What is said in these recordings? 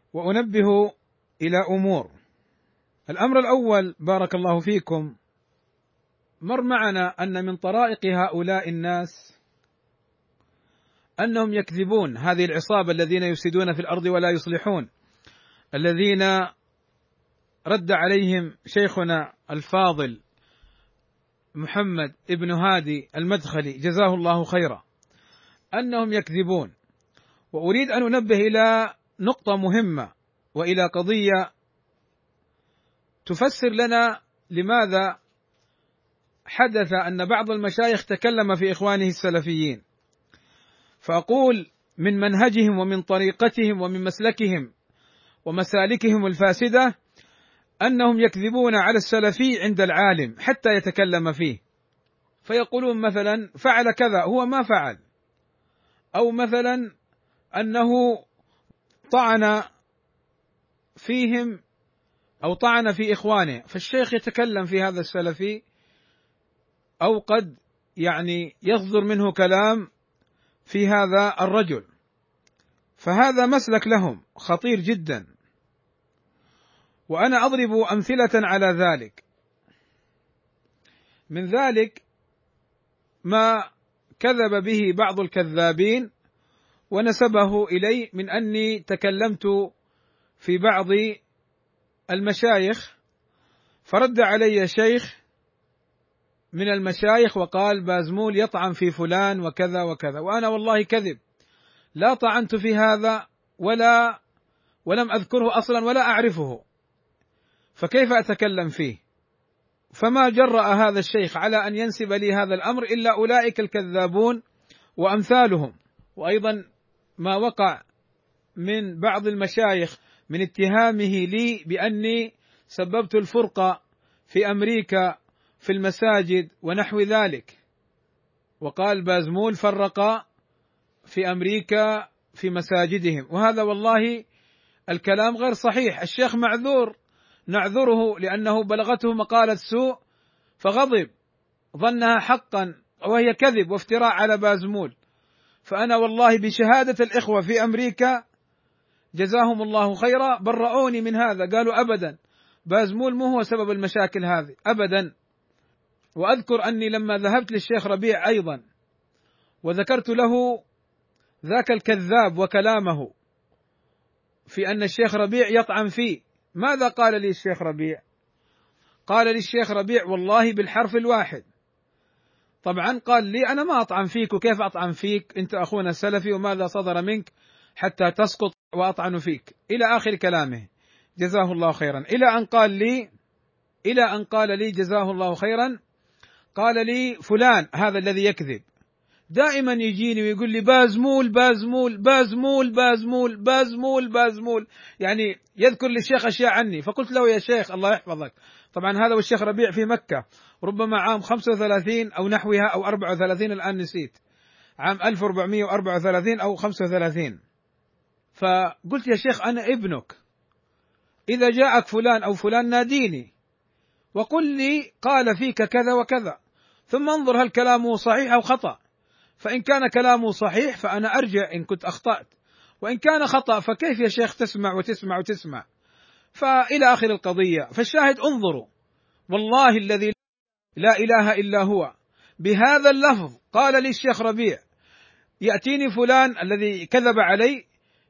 وأنبه إلى أمور. الأمر الأول بارك الله فيكم، مر معنا أن من طرائق هؤلاء الناس أنهم يكذبون، هذه العصابة الذين يفسدون في الأرض ولا يصلحون، الذين رد عليهم شيخنا الفاضل محمد ابن هادي المدخلي جزاه الله خيرا، أنهم يكذبون. وأريد أن أنبه إلى نقطة مهمة وإلى قضية تفسر لنا لماذا حدث أن بعض المشايخ تكلم في إخوانه السلفيين. فأقول من منهجهم ومن طريقتهم ومن مسلكهم ومسالكهم الفاسدة أنهم يكذبون على السلفي عند العالم حتى يتكلم فيه، فيقولون مثلا فعل كذا هو ما فعل، أو مثلا أنه طعن فيهم أو طعن في إخوانه، فالشيخ يتكلم في هذا السلفي أو قد يصدر منه كلام في هذا الرجل، فهذا مسلك لهم خطير جدا، وأنا أضرب أمثلة على ذلك. من ذلك ما كذب به بعض الكذابين ونسبه إلي من أني تكلمت في بعض المشايخ، فرد علي شيخ من المشايخ وقال بازمول يطعن في فلان وكذا وكذا، وأنا والله كذب، لا طعنت في هذا ولم أذكره أصلا ولا أعرفه، فكيف أتكلم فيه؟ فما جرأ هذا الشيخ على أن ينسب لي هذا الأمر إلا أولئك الكذابون وأمثالهم. وأيضا ما وقع من بعض المشايخ من اتهامه لي بأني سببت الفرقة في أمريكا في المساجد ونحو ذلك، وقال بازمول فرق في أمريكا في مساجدهم، وهذا والله الكلام غير صحيح. الشيخ معذور، نعذره لأنه بلغته مقالة سوء فغضب، ظنها حقا وهي كذب وافتراء على بازمول. فأنا والله بشهادة الإخوة في أمريكا جزاهم الله خيرا برؤوني من هذا، قالوا أبدا بازمول مو هو سبب المشاكل هذه أبدا. وأذكر أني لما ذهبت للشيخ ربيع أيضا وذكرت له ذاك الكذاب وكلامه في أن الشيخ ربيع يطعن فيه، ماذا قال لي الشيخ ربيع؟ قال لي الشيخ ربيع والله بالحرف الواحد، طبعا قال لي أنا ما أطعن فيك، وكيف أطعن فيك أنت أخونا السلفي وماذا صدر منك حتى تسقط وأطعن فيك، إلى آخر كلامه جزاه الله خيرا، إلى أن قال لي جزاه الله خيرا، قال لي فلان هذا الذي يكذب دائما يجيني ويقول لي بازمول بازمول بازمول بازمول بازمول بازمول، يذكر للشيخ أشياء عني. فقلت له يا شيخ الله يحفظك، طبعا هذا والشيخ ربيع في مكة ربما عام 35 أو نحوها أو 34، الآن نسيت، عام 1434 أو 35. فقلت يا شيخ أنا ابنك، إذا جاءك فلان أو فلان ناديني وقل لي قال فيك كذا وكذا، ثم انظر هل كلامه صحيح أو خطأ، فإن كان كلامه صحيح فأنا أرجع إن كنت أخطأت، وإن كان خطأ فكيف يا شيخ تسمع وتسمع وتسمع، فإلى آخر القضية. فالشاهد انظروا والله الذي لا إله إلا هو بهذا اللفظ قال لي الشيخ ربيع، يأتيني فلان الذي كذب علي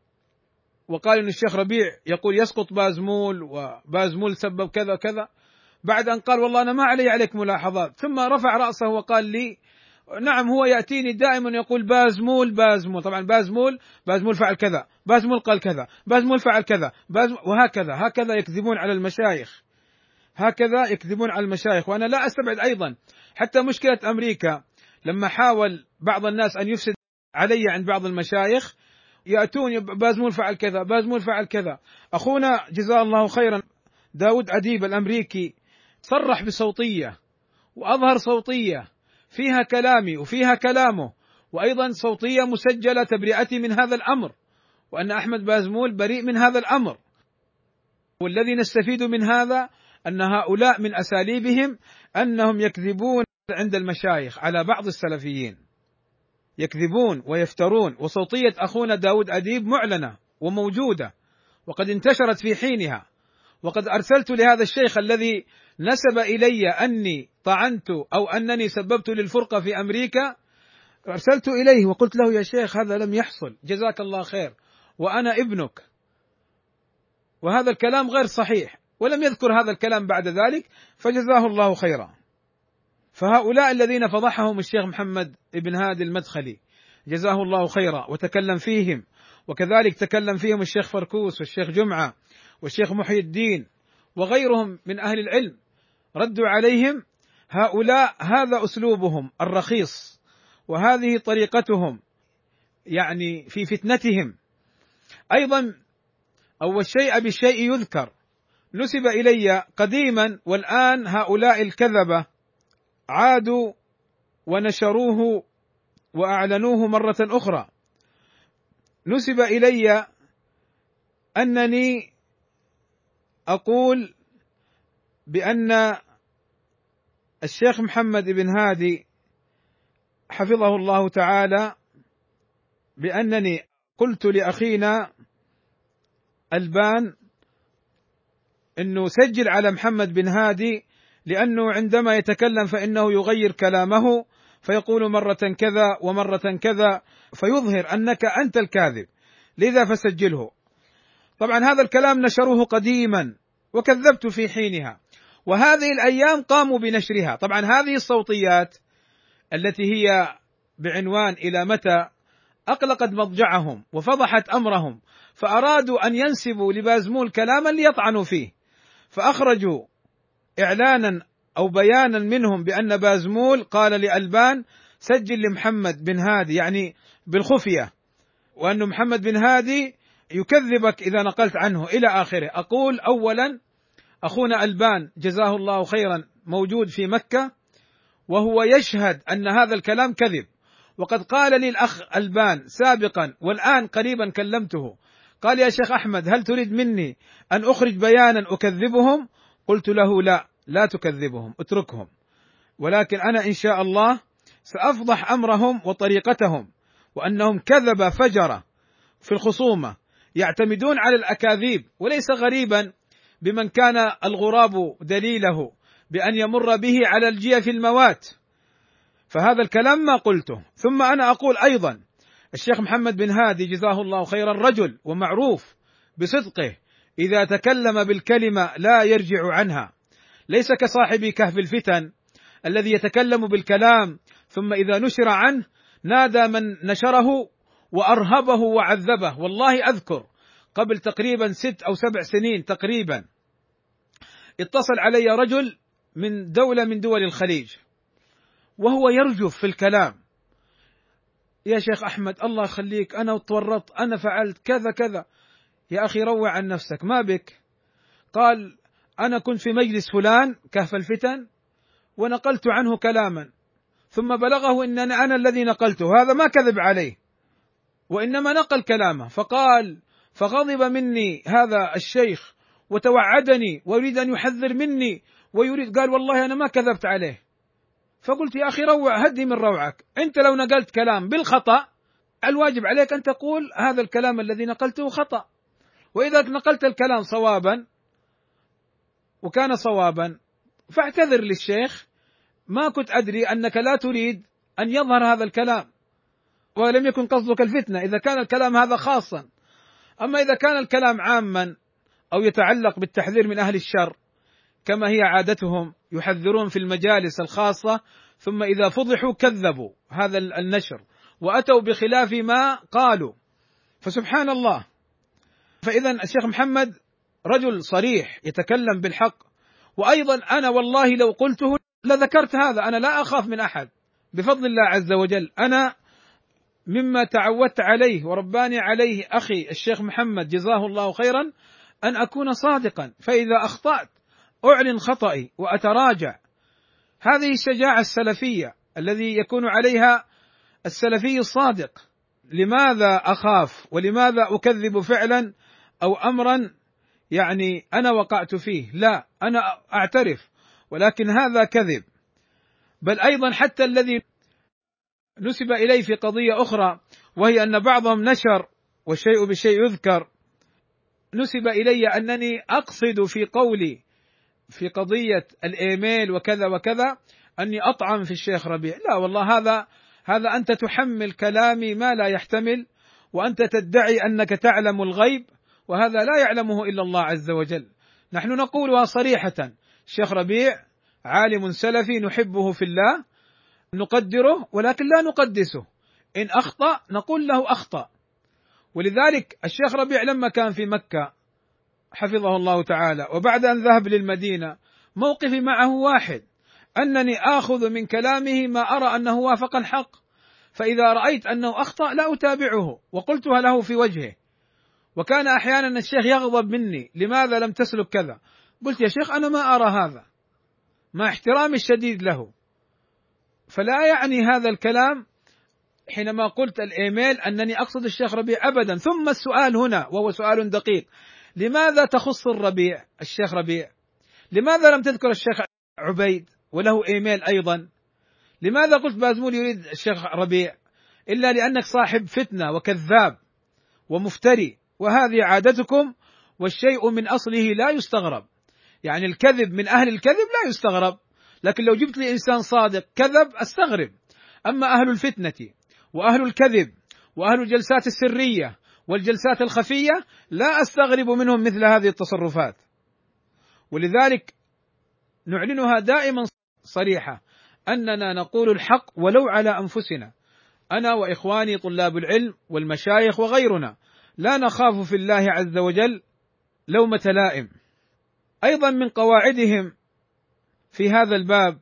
وقال إن الشيخ ربيع يقول يسقط بازمول وبازمول سبب كذا كذا، بعد أن قال والله أنا ما عليك ملاحظات، ثم رفع رأسه وقال لي نعم هو يأتيني دائما يقول بازمول بازمول، طبعا بازمول فعل كذا، بازمول قال كذا، بازمول فعل كذا، هكذا يكذبون على المشايخ، هكذا يكذبون على المشايخ. وأنا لا أستبعد أيضا حتى مشكلة أمريكا لما حاول بعض الناس أن يفسد علي عند بعض المشايخ، يأتون بازمول فعل كذا، بازمول فعل كذا. أخونا جزاه الله خيرا داود أديب الأمريكي صرح بصوتية وأظهر صوتية فيها كلامي وفيها كلامه، وأيضا صوتية مسجلة تبرئتي من هذا الأمر، وأن أحمد بازمول بريء من هذا الأمر. والذي نستفيد من هذا أن هؤلاء من أساليبهم أنهم يكذبون عند المشايخ على بعض السلفيين، يكذبون ويفترون. وصوتية أخونا داود أديب معلنة وموجودة، وقد انتشرت في حينها، وقد أرسلت لهذا الشيخ الذي نسب إلي أني طعنت أو أنني سببت للفرقة في أمريكا، أرسلت إليه وقلت له: يا شيخ هذا لم يحصل، جزاك الله خير، وأنا ابنك، وهذا الكلام غير صحيح، ولم يذكر هذا الكلام بعد ذلك، فجزاه الله خيرا. فهؤلاء الذين فضحهم الشيخ محمد بن هادي المدخلي جزاه الله خيرا وتكلم فيهم، وكذلك تكلم فيهم الشيخ فركوس والشيخ جمعة والشيخ محي الدين وغيرهم من أهل العلم، ردوا عليهم. هؤلاء هذا أسلوبهم الرخيص، وهذه طريقتهم يعني في فتنتهم. أيضا أو الشيء بالشيء يذكر، نسب إلي قديما، والآن هؤلاء الكذبة عادوا ونشروه وأعلنوه مرة أخرى. نسب إلي أنني أقول بأن الشيخ محمد بن هادي حفظه الله تعالى، بأنني قلت لأخينا البان أنه سجل على محمد بن هادي، لأنه عندما يتكلم فإنه يغير كلامه، فيقول مرة كذا ومرة كذا، فيظهر أنك أنت الكاذب، لذا فسجله. طبعا هذا الكلام نشروه قديما وكذبت في حينها، وهذه الأيام قاموا بنشرها. طبعا هذه الصوتيات التي هي بعنوان إلى متى أقلقت مضجعهم وفضحت أمرهم، فأرادوا أن ينسبوا لبازمول كلاما ليطعنوا فيه، فأخرجوا إعلانا أو بيانا منهم بأن بازمول قال لألبان: سجل لمحمد بن هادي، يعني بالخفية، وأن محمد بن هادي يكذبك إذا نقلت عنه إلى آخره. أقول أولا أخونا ألبان جزاه الله خيرا موجود في مكة، وهو يشهد أن هذا الكلام كذب، وقد قال لي الأخ ألبان سابقا والآن قريبا كلمته، قال: يا شيخ أحمد هل تريد مني أن أخرج بيانا أكذبهم؟ قلت له: لا تكذبهم، اتركهم، ولكن أنا إن شاء الله سأفضح أمرهم وطريقتهم، وأنهم كذب فجرة في الخصومة، يعتمدون على الأكاذيب، وليس غريبا بمن كان الغراب دليله بأن يمر به على الجيف الموات. فهذا الكلام ما قلته. ثم أنا أقول أيضا الشيخ محمد بن هادي جزاه الله خيرا رجل ومعروف بصدقه، إذا تكلم بالكلمة لا يرجع عنها، ليس كصاحب كهف الفتن الذي يتكلم بالكلام ثم إذا نشر عنه نادى من نشره وأرهبه وعذبه. والله أذكر قبل تقريبا 6 أو 7 سنين تقريبا اتصل علي رجل من دولة من دول الخليج وهو يرجف في الكلام: يا شيخ أحمد الله يخليك، أنا تورطت، أنا فعلت كذا كذا. يا أخي روع عن نفسك، ما بك؟ قال: أنا كنت في مجلس فلان كهف الفتن ونقلت عنه كلاما، ثم بلغه أن أنا الذي نقلته، هذا ما كذب عليه وإنما نقل كلامه. فقال: فغضب مني هذا الشيخ وتوعدني ويريد أن يحذر مني ويريد، قال: والله أنا ما كذبت عليه. فقلت: يا أخي روع، هدي من روعك، أنت لو نقلت كلام بالخطأ الواجب عليك أن تقول هذا الكلام الذي نقلته خطأ، وإذا نقلت الكلام صوابا وكان صوابا فاعتذر للشيخ، ما كنت أدري أنك لا تريد أن يظهر هذا الكلام، ولم يكن قصدك الفتنة إذا كان الكلام هذا خاصا. أما إذا كان الكلام عاما أو يتعلق بالتحذير من أهل الشر كما هي عادتهم، يحذرون في المجالس الخاصة، ثم إذا فضحوا كذبوا هذا النشر وأتوا بخلاف ما قالوا، فسبحان الله. فإذا الشيخ محمد رجل صريح يتكلم بالحق، وأيضا أنا والله لو قلته لذكرت هذا، أنا لا أخاف من أحد بفضل الله عز وجل. أنا مما تعودت عليه ورباني عليه أخي الشيخ محمد جزاه الله خيرا أن أكون صادقا، فإذا أخطأت أعلن خطئي وأتراجع. هذه الشجاعة السلفية الذي يكون عليها السلفي الصادق. لماذا أخاف ولماذا أكذب فعلا أو أمرا يعني أنا وقعت فيه؟ لا، أنا أعترف، ولكن هذا كذب. بل أيضا حتى الذي نسب إليه في قضية أخرى، وهي أن بعضهم نشر والشيء بالشيء يذكر، نسب إلي أنني أقصد في قولي في قضية الإيميل وكذا وكذا أني أطعن في الشيخ ربيع. لا والله، هذا أنت تحمل كلامي ما لا يحتمل، وأنت تدعي أنك تعلم الغيب، وهذا لا يعلمه إلا الله عز وجل. نحن نقولها صريحة: الشيخ ربيع عالم سلفي نحبه في الله، نقدره ولكن لا نقدسه، إن أخطأ نقول له أخطأ. ولذلك الشيخ ربيع لما كان في مكة حفظه الله تعالى وبعد أن ذهب للمدينة، موقفي معه واحد: أنني آخذ من كلامه ما أرى أنه وافق الحق، فإذا رأيت أنه أخطأ لا أتابعه، وقلتها له في وجهه. وكان أحيانا الشيخ يغضب مني: لماذا لم تسلك كذا؟ قلت: يا شيخ أنا ما أرى هذا، مع احترامي الشديد له. فلا يعني هذا الكلام حينما قلت الإيميل أنني أقصد الشيخ ربيع أبدا. ثم السؤال هنا وهو سؤال دقيق: لماذا تخص الربيع الشيخ ربيع؟ لماذا لم تذكر الشيخ عبيد وله إيميل أيضا؟ لماذا قلت بازمول يريد الشيخ ربيع؟ إلا لأنك صاحب فتنة وكذاب ومفتري، وهذه عادتكم، والشيء من أصله لا يستغرب. يعني الكذب من أهل الكذب لا يستغرب، لكن لو جبت لي إنسان صادق كذب أستغرب. أما أهل الفتنة وأهل الكذب وأهل الجلسات السرية والجلسات الخفية لا أستغرب منهم مثل هذه التصرفات. ولذلك نعلنها دائما صريحة: أننا نقول الحق ولو على أنفسنا، أنا وإخواني طلاب العلم والمشايخ وغيرنا، لا نخاف في الله عز وجل لومة لائم. أيضا من قواعدهم في هذا الباب،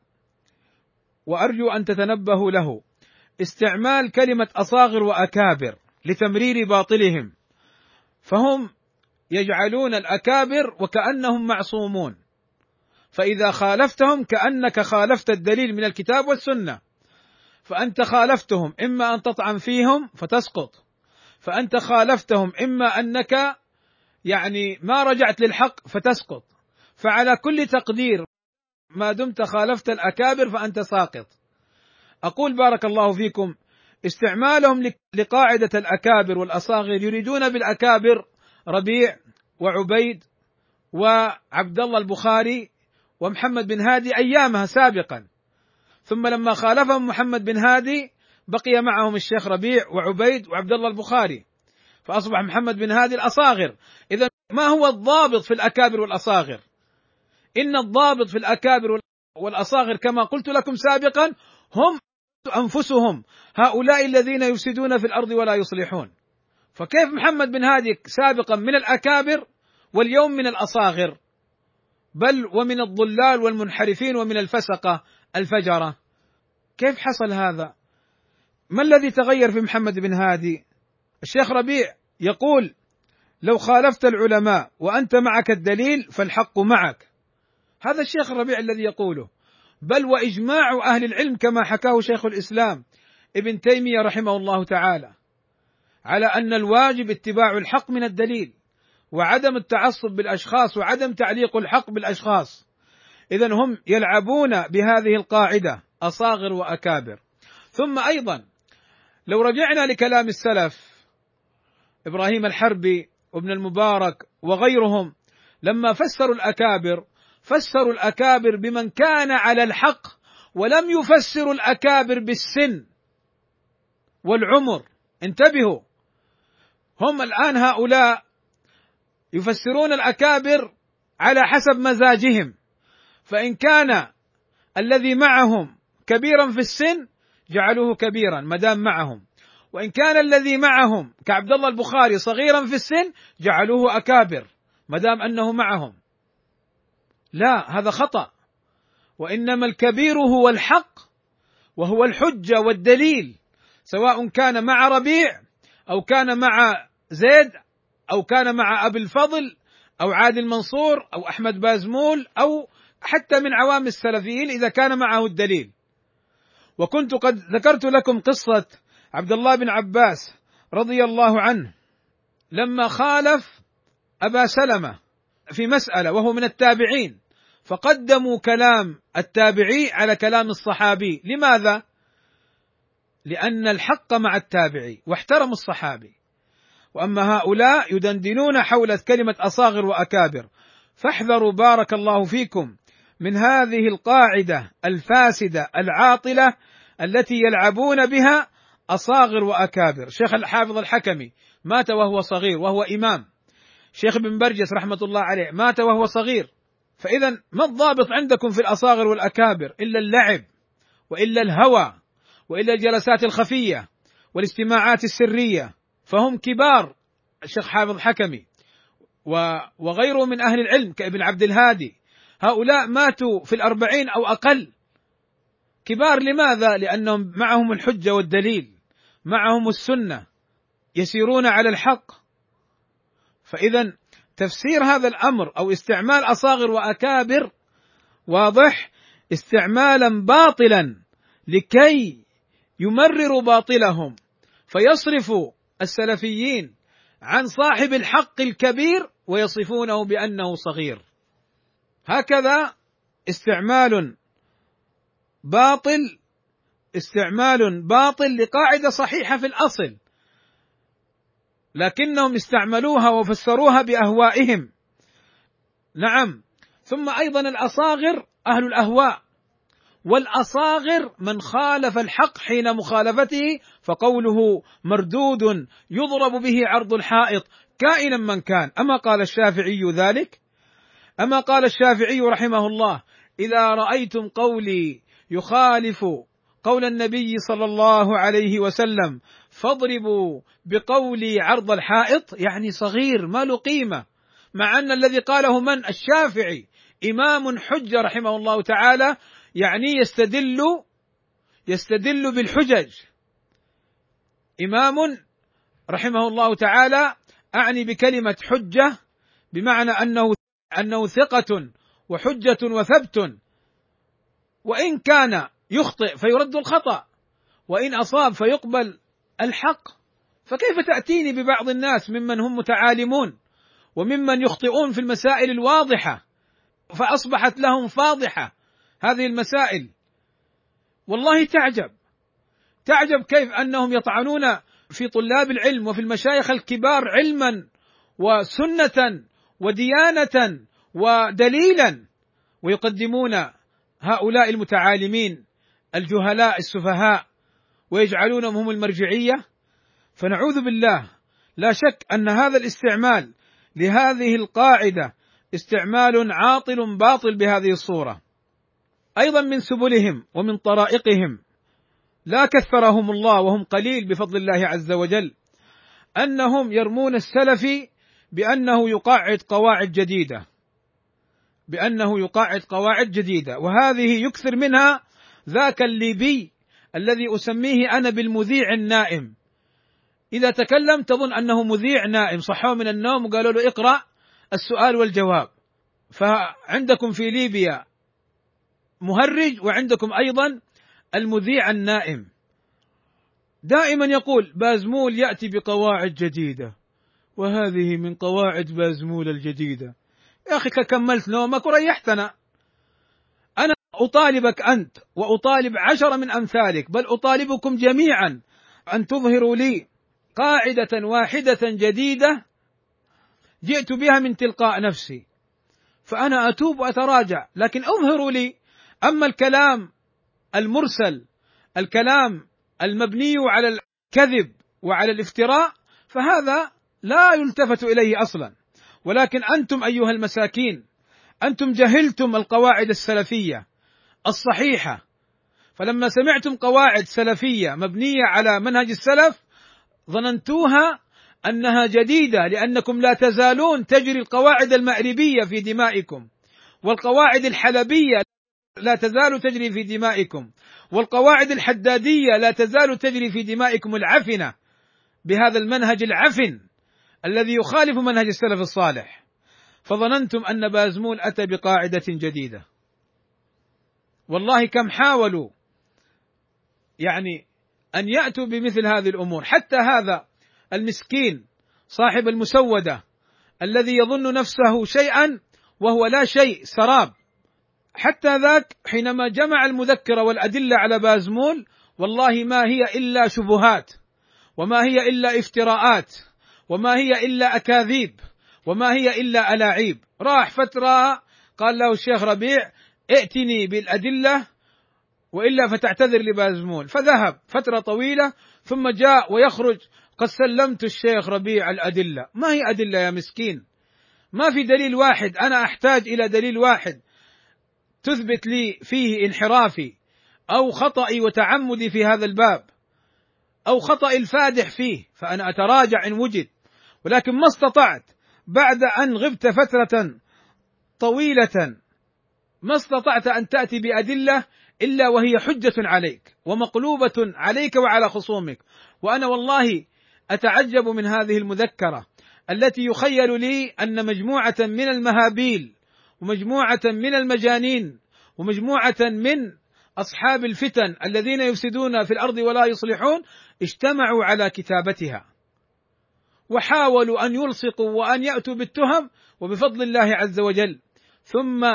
وأرجو أن تتنبهوا له، استعمال كلمة أصاغر وأكابر لتمرير باطلهم، فهم يجعلون الأكابر وكأنهم معصومون، فإذا خالفتهم كأنك خالفت الدليل من الكتاب والسنة، فأنت خالفتهم إما أن تطعن فيهم فتسقط، فأنت خالفتهم إما أنك يعني ما رجعت للحق فتسقط، فعلى كل تقدير ما دمت خالفت الأكابر فأنت ساقط. أقول بارك الله فيكم: استعمالهم لقاعدة الأكابر والأصاغر، يريدون بالأكابر ربيع وعبيد وعبد الله البخاري ومحمد بن هادي أيامها سابقا، ثم لما خالفهم محمد بن هادي بقي معهم الشيخ ربيع وعبيد وعبد الله البخاري، فأصبح محمد بن هادي الأصاغر. إذا ما هو الضابط في الأكابر والأصاغر؟ إن الضابط في الأكابر والأصاغر كما قلت لكم سابقا هم أنفسهم، هؤلاء الذين يفسدون في الأرض ولا يصلحون. فكيف محمد بن هادي سابقا من الأكابر واليوم من الأصاغر، بل ومن الضلال والمنحرفين ومن الفسقة الفجرة؟ كيف حصل هذا؟ ما الذي تغير في محمد بن هادي؟ الشيخ ربيع يقول: لو خالفت العلماء وأنت معك الدليل فالحق معك. هذا الشيخ الربيع الذي يقوله، بل وإجماع أهل العلم كما حكاه شيخ الإسلام ابن تيمية رحمه الله تعالى على أن الواجب اتباع الحق من الدليل، وعدم التعصب بالأشخاص، وعدم تعليق الحق بالأشخاص. إذن هم يلعبون بهذه القاعدة، أصاغر وأكابر. ثم أيضا لو رجعنا لكلام السلف إبراهيم الحربي وابن المبارك وغيرهم، لما فسروا الأكابر بمن كان على الحق، ولم يفسروا الأكابر بالسن والعمر. انتبهوا، هم الآن هؤلاء يفسرون الأكابر على حسب مزاجهم، فإن كان الذي معهم كبيرا في السن جعلوه كبيرا ما دام معهم، وإن كان الذي معهم كعبد الله البخاري صغيرا في السن جعلوه أكابر ما دام أنه معهم. لا، هذا خطأ. وإنما الكبير هو الحق، وهو الحجة والدليل، سواء كان مع ربيع أو كان مع زيد أو كان مع أبي الفضل أو عادل منصور أو أحمد بازمول أو حتى من عوام السلفيين إذا كان معه الدليل. وكنت قد ذكرت لكم قصة عبد الله بن عباس رضي الله عنه لما خالف أبا سلمة في مسألة وهو من التابعين، فقدموا كلام التابعي على كلام الصحابي. لماذا؟ لأن الحق مع التابعي، واحترموا الصحابي. وأما هؤلاء يدندنون حول كلمة أصاغر وأكابر. فاحذروا بارك الله فيكم من هذه القاعدة الفاسدة العاطلة التي يلعبون بها أصاغر وأكابر. شيخ الحافظ الحكمي مات وهو صغير وهو إمام، شيخ ابن برجس رحمة الله عليه مات وهو صغير. فإذا ما الضابط عندكم في الأصاغر والأكابر إلا اللعب وإلا الهوى وإلا الجلسات الخفية والاجتماعات السرية، فهم كبار. الشيخ حافظ حكمي وغيره من أهل العلم كابن عبد الهادي، هؤلاء ماتوا في 40 أو أقل. كبار لماذا؟ لأنهم معهم الحجة والدليل، معهم السنة، يسيرون على الحق. فإذا تفسير هذا الأمر أو استعمال أصاغر وأكابر واضح استعمالا باطلا لكي يمرروا باطلهم، فيصرفوا السلفيين عن صاحب الحق الكبير ويصفونه بأنه صغير. هكذا استعمال باطل لقاعدة صحيحة في الأصل، لكنهم استعملوها وفسروها بأهوائهم. نعم. ثم أيضا الأصاغر أهل الأهواء، والأصاغر من خالف الحق حين مخالفته فقوله مردود يضرب به عرض الحائط كائنا من كان. أما قال الشافعي ذلك؟ أما قال الشافعي رحمه الله إذا رأيتم قولي يخالف قول النبي صلى الله عليه وسلم فاضربوا بقولي عرض الحائط، يعني صغير ما له قيمة، مع أن الذي قاله من؟ الشافعي، إمام حجة رحمه الله تعالى، يعني يستدل بالحجج، إمام رحمه الله تعالى، أعني بكلمة حجة بمعنى أنه ثقة وحجة وثبت، وإن كان يخطئ فيرد الخطأ، وإن أصاب فيقبل الحق. فكيف تأتيني ببعض الناس ممن هم متعالمون وممن يخطئون في المسائل الواضحة فأصبحت لهم فاضحة هذه المسائل؟ والله تعجب كيف أنهم يطعنون في طلاب العلم وفي المشايخ الكبار علما وسنة وديانة ودليلا، ويقدمون هؤلاء المتعالمين الجهلاء السفهاء ويجعلونهم هم المرجعية. فنعوذ بالله، لا شك أن هذا الاستعمال لهذه القاعدة استعمال عاطل باطل بهذه الصورة. أيضا من سبلهم ومن طرائقهم، لا كثرهم الله وهم قليل بفضل الله عز وجل، أنهم يرمون السلفي بأنه يقعد قواعد جديدة، وهذه يكثر منها ذاك الليبي الذي أسميه أنا بالمذيع النائم. إذا تكلم تظن أنه مذيع نائم، صحوه من النوم وقالوا له اقرأ السؤال والجواب. فعندكم في ليبيا مهرج، وعندكم أيضا المذيع النائم، دائما يقول بازمول يأتي بقواعد جديدة، وهذه من قواعد بازمول الجديدة. يا أخي كملت نومك وريحتنا. أنا أطالبك أنت وأطالب 10 من أمثالك، بل أطالبكم جميعا أن تظهروا لي قاعدة واحدة جديدة جئت بها من تلقاء نفسي، فأنا أتوب وأتراجع، لكن أظهروا لي. أما الكلام المرسل، الكلام المبني على الكذب وعلى الافتراء، فهذا لا يلتفت إليه أصلا. ولكن أنتم أيها المساكين، أنتم جهلتم القواعد السلفية الصحيحة، فلما سمعتم قواعد سلفية مبنية على منهج السلف ظننتوها أنها جديدة، لأنكم لا تزالون تجري القواعد المأربية في دمائكم، والقواعد الحلبية لا تزال تجري في دمائكم، والقواعد الحدادية لا تزال تجري في دمائكم العفنة بهذا المنهج العفن الذي يخالف منهج السلف الصالح. فظننتم أن بازمول أتى بقاعدة جديدة. والله كم حاولوا يعني أن يأتوا بمثل هذه الأمور، حتى هذا المسكين صاحب المسودة الذي يظن نفسه شيئا وهو لا شيء، سراب، حتى ذاك حينما جمع المذكرة والأدلة على بازمول والله ما هي إلا شبهات، وما هي إلا افتراءات، وما هي إلا أكاذيب، وما هي إلا ألاعيب. راح فترة قال له الشيخ ربيع: ائتني بالأدلة وإلا فتعتذر لبازمول. فذهب فترة طويلة ثم جاء ويخرج: قد سلمت الشيخ ربيع الأدلة. ما هي أدلة يا مسكين؟ ما في دليل واحد، أنا أحتاج إلى دليل واحد تثبت لي فيه انحرافي أو خطئي وتعمدي في هذا الباب أو خطأ الفادح فيه، فأنا أتراجع إن وجد. ولكن ما استطعت بعد أن غبت فترة طويلة، ما استطعت أن تأتي بأدلة إلا وهي حجة عليك ومقلوبة عليك وعلى خصومك. وأنا والله أتعجب من هذه المذكرة التي يخيل لي أن مجموعة من المهابيل ومجموعة من المجانين ومجموعة من أصحاب الفتن الذين يفسدون في الأرض ولا يصلحون اجتمعوا على كتابتها وحاولوا أن يلصقوا وأن يأتوا بالتهم، وبفضل الله عز وجل ثم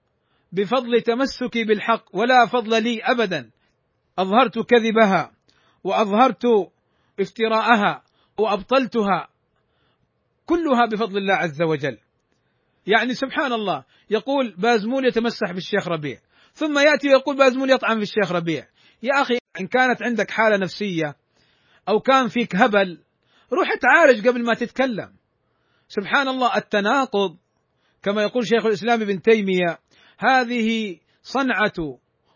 بفضل تمسكي بالحق ولا فضل لي أبدا أظهرت كذبها وأظهرت افتراءها وأبطلتها كلها بفضل الله عز وجل. يعني سبحان الله، يقول بازمول يتمسح بالشيخ ربيع، ثم يأتي ويقول بازمول يطعن في الشيخ ربيع. يا أخي، إن كانت عندك حالة نفسية أو كان فيك هبل روح اتعالج قبل ما تتكلم. سبحان الله، التناقض كما يقول شيخ الإسلام ابن تيمية هذه صنعة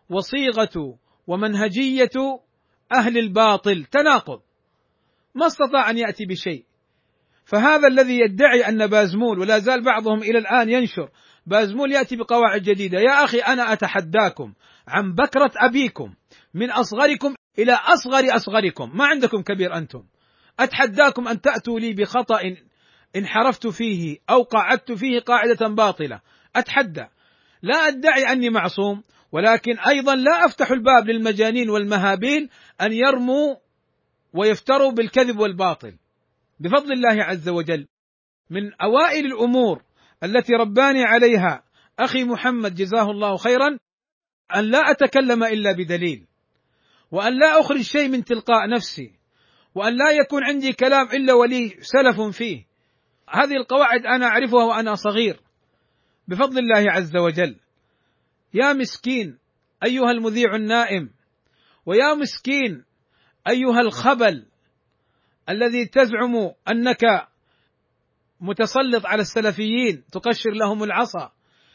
وصيغة ومنهجية أهل الباطل، تناقض، ما استطاع أن يأتي بشيء. فهذا الذي يدعي أن بازمول، ولا زال بعضهم إلى الآن ينشر بازمول يأتي بقواعد جديدة. يا أخي، أنا أتحداكم عن بكرة أبيكم من أصغركم إلى أصغر أصغركم، ما عندكم كبير أنتم. أتحداكم أن تأتوا لي بخطأ انحرفت فيه أو قعدت فيه قاعدة باطلة، أتحدى. لا أدعي أني معصوم، ولكن أيضا لا أفتح الباب للمجانين والمهابيل أن يرموا ويفتروا بالكذب والباطل. بفضل الله عز وجل من أوائل الأمور التي رباني عليها أخي محمد جزاه الله خيرا أن لا أتكلم إلا بدليل، وأن لا أخرج شيء من تلقاء نفسي، وأن لا يكون عندي كلام إلا ولي سلف فيه. هذه القواعد أنا أعرفها وأنا صغير بفضل الله عز وجل. يا مسكين أيها المذيع النائم، ويا مسكين أيها الخبل الذي تزعم أنك متسلط على السلفيين تقشر لهم العصا،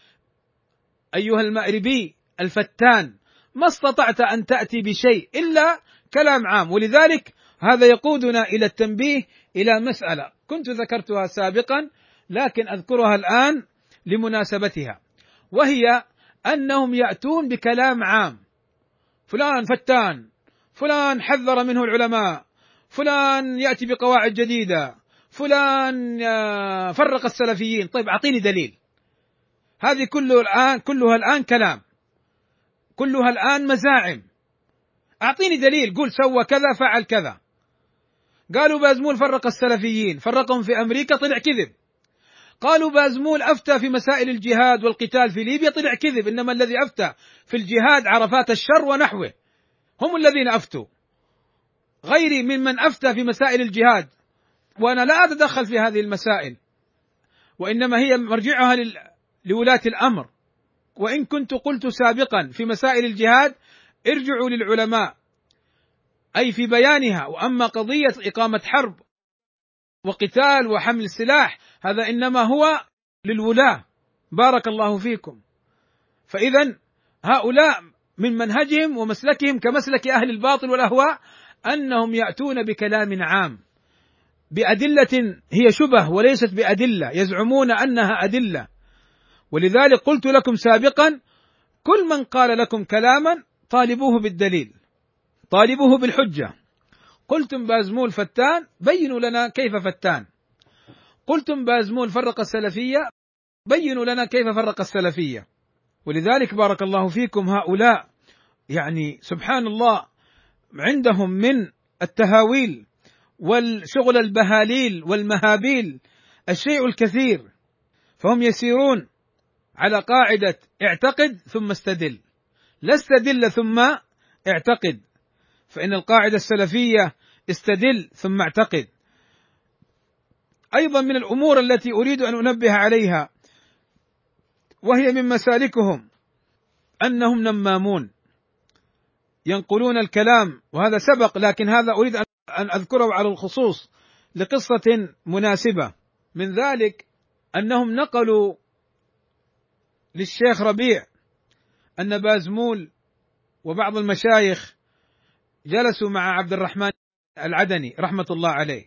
أيها المأربي الفتان، ما استطعت أن تأتي بشيء إلا كلام عام. ولذلك هذا يقودنا إلى التنبيه إلى مسألة كنت ذكرتها سابقا لكن أذكرها الآن لمناسبتها، وهي أنهم يأتون بكلام عام: فلان فتان، فلان حذر منه العلماء، فلان يأتي بقواعد جديدة، فلان فرق السلفيين. طيب أعطيني دليل. هذه كلها الآن كلام، كلها الآن مزاعم. أعطيني دليل، قول سوى كذا فعل كذا. قالوا بازمول فرق السلفيين، فرقهم في أمريكا، طلع كذب. قالوا بازمول أفتى في مسائل الجهاد والقتال في ليبيا، طلع كذب. إنما الذي أفتى في الجهاد عرفات الشر ونحوه، هم الذين أفتوا، غيري ممن أفتى في مسائل الجهاد، وأنا لا أتدخل في هذه المسائل، وإنما هي مرجعها لولاة الأمر. وإن كنت قلت سابقا في مسائل الجهاد ارجعوا للعلماء أي في بيانها، وأما قضية إقامة حرب وقتال وحمل السلاح هذا إنما هو للولاة. بارك الله فيكم. فإذا هؤلاء من منهجهم ومسلكهم كمسلك أهل الباطل والأهواء أنهم يأتون بكلام عام بأدلة هي شبه وليست بأدلة، يزعمون أنها أدلة. ولذلك قلت لكم سابقا: كل من قال لكم كلاما طالبوه بالدليل، طالبوه بالحجة. قلتم بازمول فتان، بينوا لنا كيف فتان. قلتم بازمول فرق السلفية، بينوا لنا كيف فرق السلفية. ولذلك بارك الله فيكم هؤلاء يعني سبحان الله عندهم من التهاويل والشغل البهاليل والمهابيل الشيء الكثير، فهم يسيرون على قاعدة اعتقد ثم استدل، لا استدل ثم اعتقد، فإن القاعدة السلفية استدل ثم اعتقد. أيضا من الأمور التي أريد أن أنبه عليها وهي من مسالكهم أنهم نمامون، ينقلون الكلام، وهذا سبق، لكن هذا أريد أن أذكره على الخصوص لقصة مناسبة. من ذلك أنهم نقلوا للشيخ ربيع أن بازمول وبعض المشايخ جلسوا مع عبد الرحمن العدني رحمة الله عليه،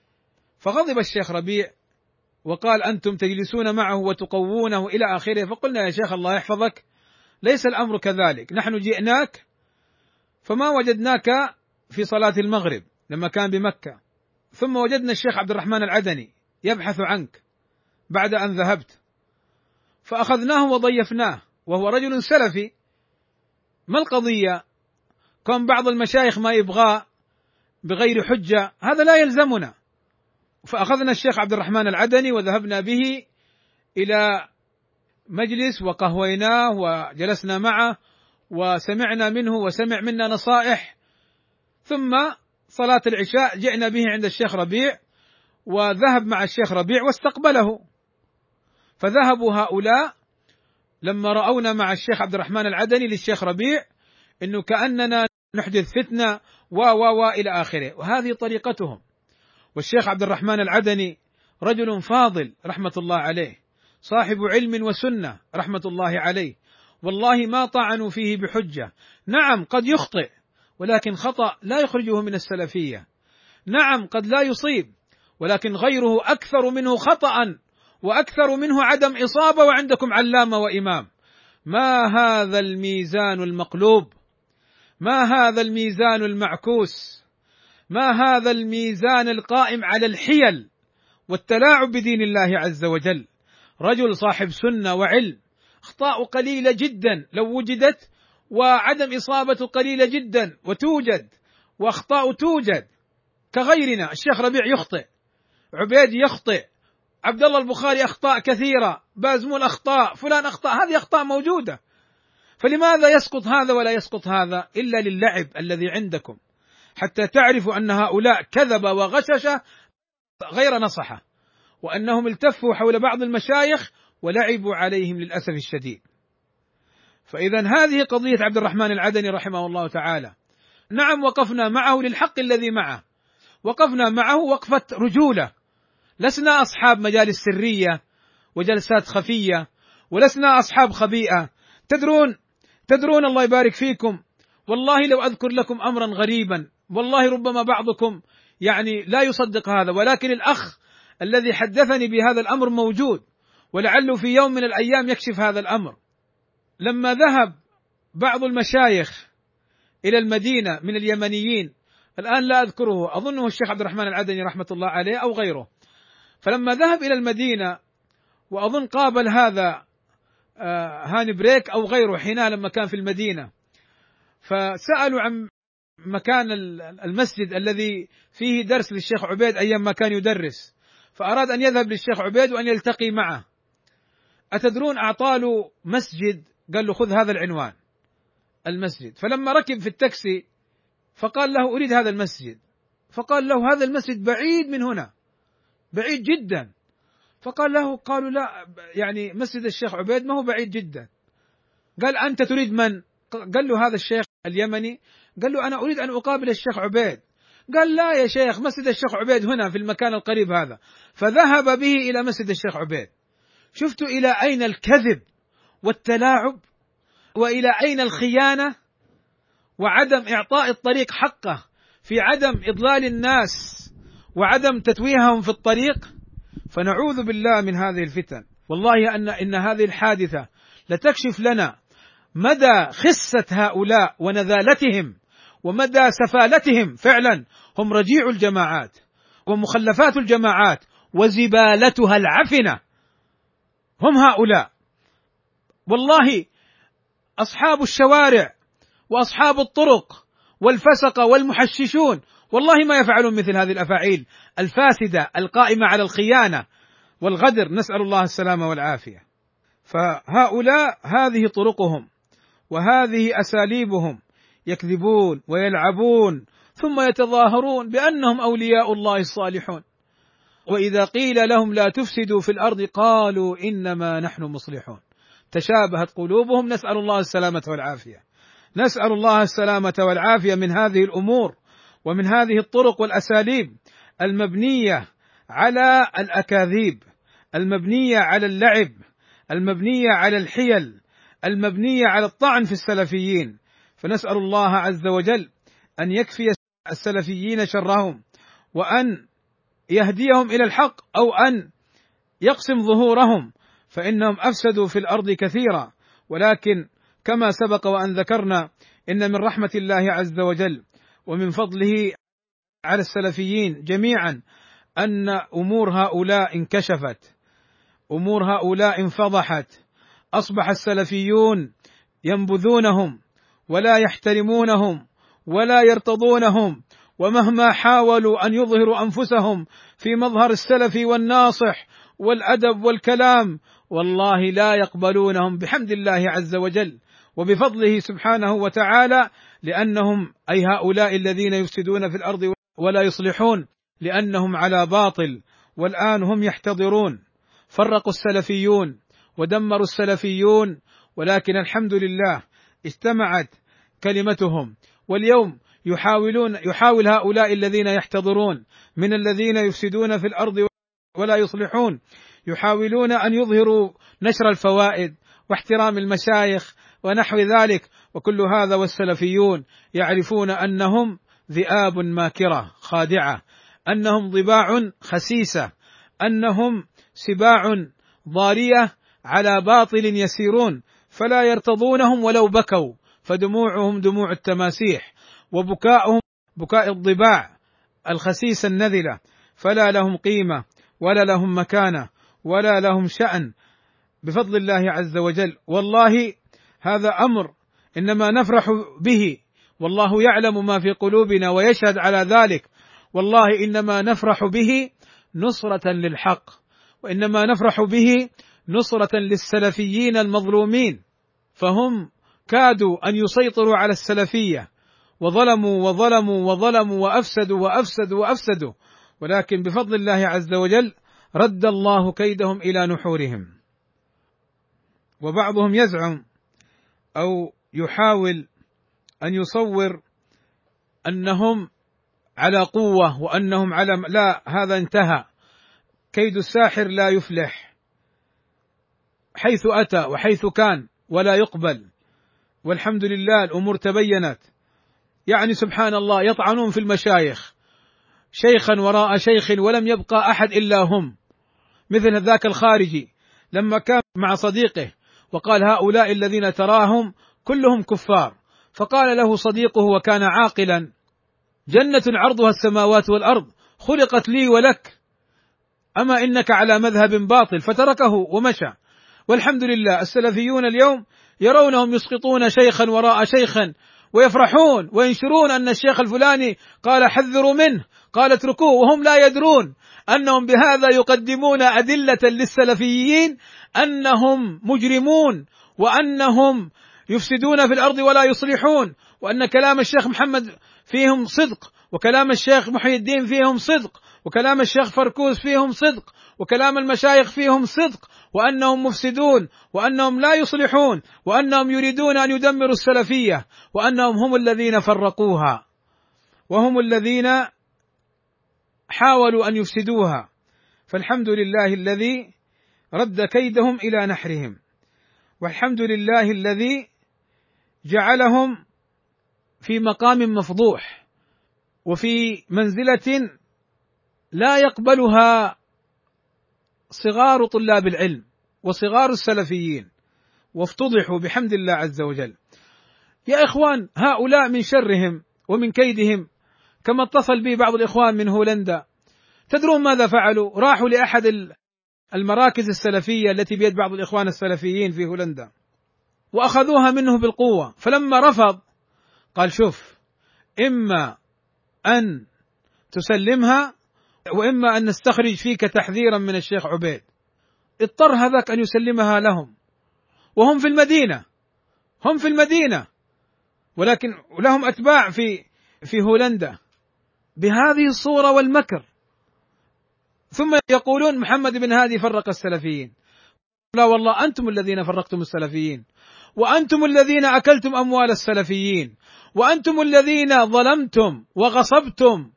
فغضب الشيخ ربيع وقال: أنتم تجلسون معه وتقوونه إلى آخره. فقلنا: يا شيخ الله يحفظك، ليس الأمر كذلك، نحن جئناك فما وجدناك في صلاة المغرب لما كان بمكة، ثم وجدنا الشيخ عبد الرحمن العدني يبحث عنك بعد أن ذهبت، فأخذناه وضيفناه، وهو رجل سلفي. ما القضية؟ كان بعض المشايخ ما يبغاه بغير حجة، هذا لا يلزمنا. فأخذنا الشيخ عبد الرحمن العدني وذهبنا به إلى مجلس وقهويناه وجلسنا معه وسمعنا منه وسمع منا نصائح، ثم صلاة العشاء جئنا به عند الشيخ ربيع، وذهب مع الشيخ ربيع واستقبله. فذهبوا هؤلاء لما رأونا مع الشيخ عبد الرحمن العدني للشيخ ربيع إنه كأننا نحدث فتنة إلى آخره، وهذه طريقتهم. والشيخ عبد الرحمن العدني رجل فاضل رحمة الله عليه، صاحب علم وسنة رحمة الله عليه، والله ما طعنوا فيه بحجة. نعم قد يخطئ، ولكن خطأ لا يخرجه من السلفية. نعم قد لا يصيب، ولكن غيره أكثر منه خطأ وأكثر منه عدم إصابة، وعندكم علامة وإمام. ما هذا الميزان المقلوب؟ ما هذا الميزان المعكوس؟ ما هذا الميزان القائم على الحيل والتلاعب بدين الله عز وجل؟ رجل صاحب سنة وعلم، أخطاء قليلة جدا لو وجدت، وعدم إصابة قليلة جدا وتوجد، وأخطاء توجد كغيرنا. الشيخ ربيع يخطئ، عبيد يخطئ، عبد الله البخاري أخطاء كثيرة، بازمول أخطاء، فلان أخطاء، هذه أخطاء موجودة. فلماذا يسقط هذا ولا يسقط هذا؟ إلا للعب الذي عندكم، حتى تعرفوا أن هؤلاء كذب وغشش غير نصحة، وأنهم التفوا حول بعض المشايخ ولعبوا عليهم للأسف الشديد. فإذا هذه قضية عبد الرحمن العدني رحمه الله تعالى. نعم وقفنا معه للحق الذي معه، وقفنا معه وقفة رجولة، لسنا أصحاب مجالس سرية وجلسات خفية، ولسنا أصحاب خبيئة. تدرون الله يبارك فيكم، والله لو أذكر لكم أمرا غريبا، والله ربما بعضكم يعني لا يصدق هذا، ولكن الأخ الذي حدثني بهذا الأمر موجود، ولعله في يوم من الأيام يكشف هذا الأمر. لما ذهب بعض المشايخ إلى المدينة من اليمنيين، الآن لا أذكره، أظنه الشيخ عبد الرحمن العدني رحمة الله عليه أو غيره، فلما ذهب إلى المدينة وأظن قابل هذا هاني بريك أو غيره حينها لما كان في المدينة، فسألوا عن مكان المسجد الذي فيه درس للشيخ عبيد أيام ما كان يدرس، فأراد أن يذهب للشيخ عبيد وأن يلتقي معه. أتدرون أعطى له مسجد، قال له: خذ هذا العنوان المسجد. فلما ركب في التاكسي فقال له: أريد هذا المسجد، فقال له: هذا المسجد بعيد من هنا، بعيد جدا. قالوا: لا، يعني مسجد الشيخ عبيد ما هو بعيد جدا. قال: أنت تريد من؟ قال له: هذا الشيخ اليمني. قال له: أنا أريد أن أقابل الشيخ عبيد. قال: لا يا شيخ، مسجد الشيخ عبيد هنا في المكان القريب هذا. فذهب به إلى مسجد الشيخ عبيد. شفتوا إلى أين الكذب والتلاعب، وإلى أين الخيانة وعدم إعطاء الطريق حقه، في عدم إضلال الناس وعدم تتويههم في الطريق. فنعوذ بالله من هذه الفتن. والله إن هذه الحادثة لتكشف لنا مدى خسة هؤلاء ونذالتهم ومدى سفالتهم. فعلا هم رجيع الجماعات ومخلفات الجماعات وزبالتها العفنة، هم هؤلاء. والله أصحاب الشوارع وأصحاب الطرق والفسقة والمحششون والله ما يفعلون مثل هذه الأفاعيل الفاسدة القائمة على الخيانة والغدر، نسأل الله السلامة والعافية. فهؤلاء هذه طرقهم وهذه أساليبهم، يكذبون ويلعبون ثم يتظاهرون بأنهم أولياء الله الصالحون. وإذا قيل لهم لا تفسدوا في الأرض قالوا إنما نحن مصلحون. تشابهت قلوبهم، نسأل الله السلامة والعافية. نسأل الله السلامة والعافية من هذه الأمور ومن هذه الطرق والأساليب المبنية على الأكاذيب، المبنية على اللعب، المبنية على الحيل، المبنية على الطعن في السلفيين. فنسأل الله عز وجل أن يكفي السلفيين شرهم، وأن يهديهم إلى الحق، أو أن يقسم ظهورهم، فإنهم أفسدوا في الأرض كثيرا. ولكن كما سبق وأن ذكرنا إن من رحمة الله عز وجل ومن فضله على السلفيين جميعا أن أمور هؤلاء انكشفت، أمور هؤلاء انفضحت، أصبح السلفيون ينبذونهم ولا يحترمونهم ولا يرتضونهم، ومهما حاولوا أن يظهروا أنفسهم في مظهر السلف والناصح والأدب والكلام والله لا يقبلونهم بحمد الله عز وجل وبفضله سبحانه وتعالى، لأنهم أي هؤلاء الذين يفسدون في الأرض ولا يصلحون لأنهم على باطل، والآن هم يحتضرون. فرقوا السلفيون ودمروا السلفيون، ولكن الحمد لله اجتمعت كلمتهم، واليوم يحاول هؤلاء الذين يحتضرون من الذين يفسدون في الأرض ولا يصلحون، يحاولون أن يظهروا نشر الفوائد واحترام المشايخ ونحو ذلك، وكل هذا والسلفيون يعرفون أنهم ذئاب ماكرة خادعة، أنهم ضباع خسيسة، أنهم سباع ضارية على باطل يسيرون، فلا يرتضونهم ولو بكوا، فدموعهم دموع التماسيح وبكاؤهم بكاء الضباع الخسيسة النذلة، فلا لهم قيمة ولا لهم مكانة ولا لهم شأن بفضل الله عز وجل. والله هذا أمر إنما نفرح به، والله يعلم ما في قلوبنا ويشهد على ذلك، والله إنما نفرح به نصرة للحق، وإنما نفرح به نصرة للسلفيين المظلومين، فهم كادوا أن يسيطروا على السلفية وظلموا وظلموا وظلموا وأفسدوا وأفسدوا وأفسدوا، ولكن بفضل الله عز وجل رد الله كيدهم إلى نحورهم. وبعضهم يزعم أو يحاول أن يصور أنهم على قوة وأنهم على لا، هذا انتهى، كيد الساحر لا يفلح حيث أتى وحيث كان ولا يقبل، والحمد لله الأمور تبينت. يعني سبحان الله يطعنون في المشايخ شيخا وراء شيخ ولم يبقى أحد إلا هم، مثل ذاك الخارجي لما كان مع صديقه وقال هؤلاء الذين تراهم كلهم كفار، فقال له صديقه وكان عاقلا جنة عرضها السماوات والأرض خلقت لي ولك، أما إنك على مذهب باطل، فتركه ومشى. والحمد لله السلفيون اليوم يرونهم يسقطون شيخا وراء شيخا ويفرحون وينشرون أن الشيخ الفلاني قال حذروا منه، قال اتركوه، وهم لا يدرون أنهم بهذا يقدمون أدلة للسلفيين أنهم مجرمون وأنهم يفسدون في الأرض ولا يصلحون، وأن كلام الشيخ محمد فيهم صدق، وكلام الشيخ محي الدين فيهم صدق، وكلام الشيخ فركوس فيهم صدق، وكلام المشايخ فيهم صدق، وأنهم مفسدون وأنهم لا يصلحون وأنهم يريدون أن يدمروا السلفية، وأنهم هم الذين فرقوها وهم الذين حاولوا أن يفسدوها. فالحمد لله الذي رد كيدهم إلى نحرهم، والحمد لله الذي جعلهم في مقام مفضوح وفي منزلة لا يقبلها صغار طلاب العلم وصغار السلفيين، وافتضحوا بحمد الله عز وجل. يا إخوان هؤلاء من شرهم ومن كيدهم كما اتصل بي بعض الإخوان من هولندا، تدرون ماذا فعلوا؟ راحوا لأحد المراكز السلفية التي بيد بعض الإخوان السلفيين في هولندا وأخذوها منه بالقوة، فلما رفض قال شوف، إما أن تسلمها وإما أن نستخرج فيك تحذيرا من الشيخ عبيد. اضطر هذاك أن يسلمها لهم وهم في المدينة، هم في المدينة، ولكن لهم أتباع في هولندا. بهذه الصورة والمكر، ثم يقولون محمد بن هادي فرق السلفيين. لا والله أنتم الذين فرقتم السلفيين، وأنتم الذين أكلتم أموال السلفيين، وأنتم الذين ظلمتم وغصبتم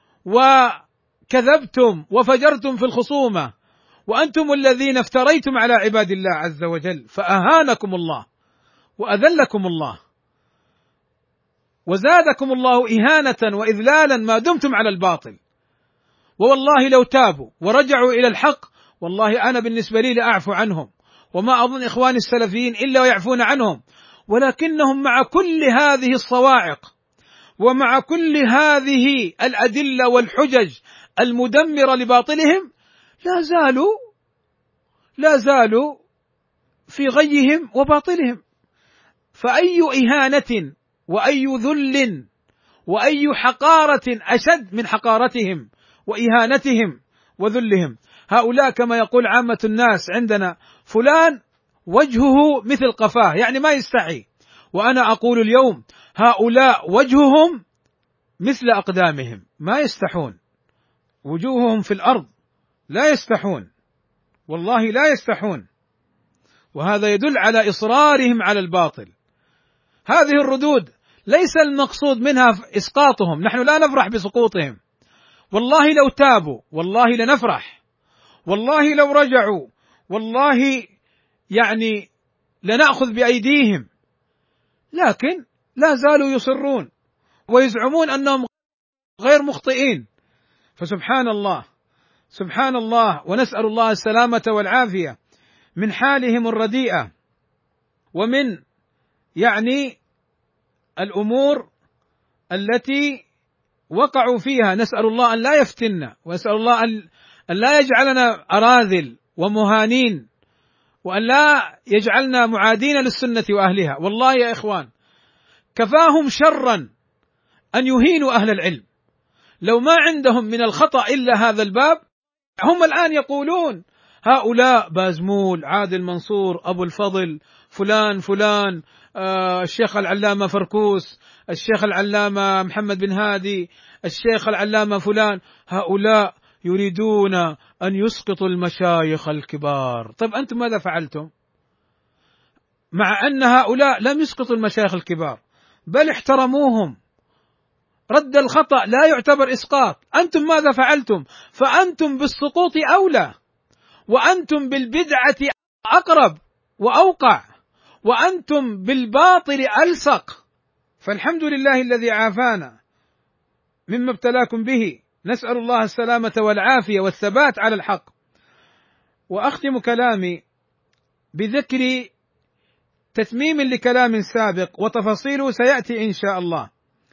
وكذبتم وفجرتم في الخصومة، وأنتم الذين افتريتم على عباد الله عز وجل، فأهانكم الله وأذلكم الله وزادكم الله إهانة وإذلالا ما دمتم على الباطل. والله لو تابوا ورجعوا إلى الحق والله أنا بالنسبة لي لأعفو عنهم، وما أظن إخواني السلفيين إلا ويعفون عنهم، ولكنهم مع كل هذه الصواعق ومع كل هذه الأدلة والحجج المدمرة لباطلهم لا زالوا في غيهم وباطلهم. فأي إهانة وأي ذل وأي حقارة أشد من حقارتهم وإهانتهم وذلهم. هؤلاء كما يقول عامة الناس عندنا فلان وجهه مثل قفاه، يعني ما يستحي. وأنا أقول اليوم هؤلاء وجههم مثل أقدامهم، ما يستحون، وجوههم في الأرض، لا يستحون، والله لا يستحون. وهذا يدل على إصرارهم على الباطل. هذه الردود ليس المقصود منها إسقاطهم، نحن لا نفرح بسقوطهم، والله لو تابوا والله لنفرح، والله لو رجعوا والله يعني لنأخذ بأيديهم، لكن لا زالوا يصرون ويزعمون أنهم غير مخطئين. فسبحان الله سبحان الله، ونسأل الله السلامة والعافية من حالهم الرديئة ومن يعني الأمور التي وقعوا فيها. نسأل الله أن لا يفتنا، ونسأل الله أن لا يجعلنا أراذل ومهانين، وأن لا يجعلنا معادين للسنة وأهلها. والله يا إخوان كفاهم شرا أن يهينوا أهل العلم، لو ما عندهم من الخطأ إلا هذا الباب. هم الآن يقولون هؤلاء بازمول، عادل منصور، أبو الفضل، فلان الشيخ العلامة فركوس، الشيخ العلامة محمد بن هادي، الشيخ العلامة فلان، هؤلاء يريدون أن يسقطوا المشايخ الكبار. طيب أنتم ماذا فعلتم؟ مع أن هؤلاء لم يسقطوا المشايخ الكبار بل احترموهم، رد الخطأ لا يعتبر إسقاط. أنتم ماذا فعلتم؟ فأنتم بالسقوط أولى، وأنتم بالبدعة أقرب وأوقع، وأنتم بالباطل ألصق. فالحمد لله الذي عافانا مما ابتلاكم به، نسأل الله السلامة والعافية والثبات على الحق. وأختم كلامي بذكر تتميم لكلام سابق، وتفاصيله سيأتي إن شاء الله.